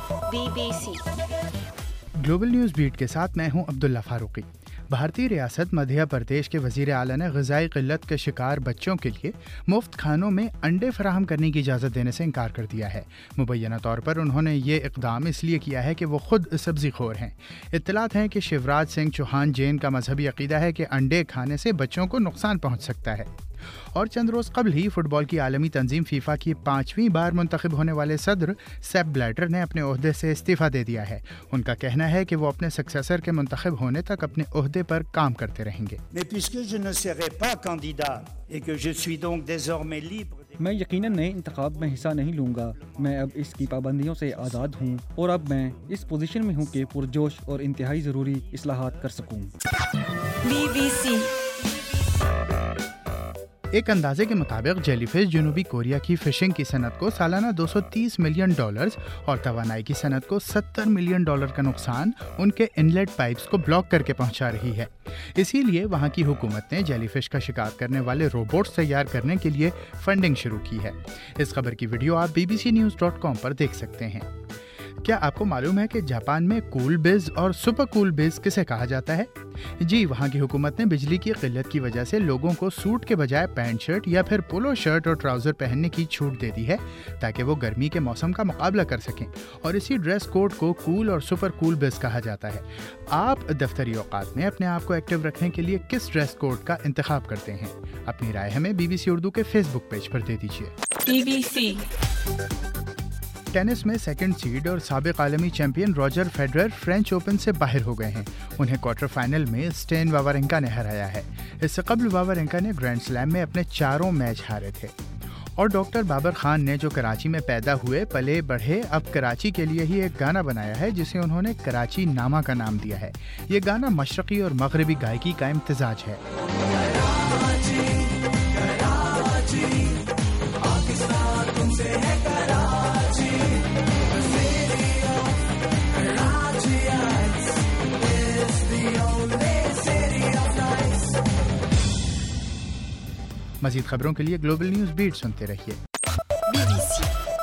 BBC global news beat के साथ मैं हूं अब्दुल्ला फारूकी। भारतीय रियासत मध्य प्रदेश के वज़ीर आला ने ग़िज़ाई क़िल्लत के शिकार बच्चों के लिए मुफ्त खानों में अंडे फराहम करने की इजाज़त देने से इनकार कर दिया है। मुबैना तौर पर उन्होंने ये इक़दाम इसलिए किया है कि वो ख़ुद सब्ज़ी खोर हैं। इत्तलात हैं कि शिवराज सिंह चौहान जैन का मजहबी अक़ीदा है कि अंडे खाने से बच्चों को नुकसान पहुँच सकता है। और चंद रोज़ कबल ही फुटबॉल की आलमी तंजीम फीफा की 5वीं बार मुंतखब होने वाले सदर सेप ब्लैटर ने अपने ओहदे से इस्तीफ़ा दे दिया है। उनका कहना है कि वो अपने सक्सेसर के मुंतखब होने तक अपने ओहदे पर काम करते रहेंगे। मैं यकीनन नए इंतखाब में हिस्सा नहीं लूँगा। मैं अब इसकी पाबंदियों से आज़ाद हूँ और अब मैं इस पोजीशन में हूँ कि पुरजोश और इंतहाई ज़रूरी इस्लाहात कर सकूँ। BBC एक अंदाजे के मुताबिक जेलीफिश जनूबी कोरिया की फिशिंग की सनत को सालाना $230 मिलियन और तवानाई की सनत को $70 मिलियन का नुकसान उनके इनलेट पाइप्स को ब्लॉक करके पहुंचा रही है। इसीलिए वहां की हुकूमत ने जेलीफिश का शिकार करने वाले रोबोट्स तैयार करने के लिए फंडिंग शुरू की है। इस खबर की वीडियो आप bbcnews.com पर देख सकते हैं। क्या आपको मालूम है कि जापान में कूल बिज और सुपर कूल बिज किसे कहा जाता है? जी, वहाँ की हुकूमत ने बिजली की किल्लत की वजह से लोगों को सूट के बजाय पैंट शर्ट या फिर पोलो शर्ट और ट्राउज़र पहनने की छूट दे दी है ताकि वो गर्मी के मौसम का मुकाबला कर सकें। और इसी ड्रेस कोड को कूल और सुपर कूल बिज कहा जाता है। आप दफ्तरी औकात में अपने आप को एक्टिव रखने के लिए किस ड्रेस कोड का इंतखाब करते हैं? अपनी राय हमें BBC उर्दू के फेसबुक पेज पर दे दीजिए। BBC टेनिस में सेकंड सीड और साबिक आलमी champion Roger Federer French Open से बाहर हो गए हैं। उन्हें क्वार्टर फाइनल में स्टेन वावरिंका ने हराया है। इससे कबल वावरिंका ने ग्रैंड स्लैम में अपने 4 मैच हारे थे। और डॉक्टर बाबर खान ने जो कराची में पैदा हुए पले बढ़े अब कराची के लिए ही एक गाना बनाया है जिसे उन्होंने कराची नामा का नाम दिया है। ये गाना मशरक़ी और मगरबी गायकी का इम्तिजाज है। मज़ीद खबरों के लिए ग्लोबल न्यूज़ बीट सुनते रहिए। BBC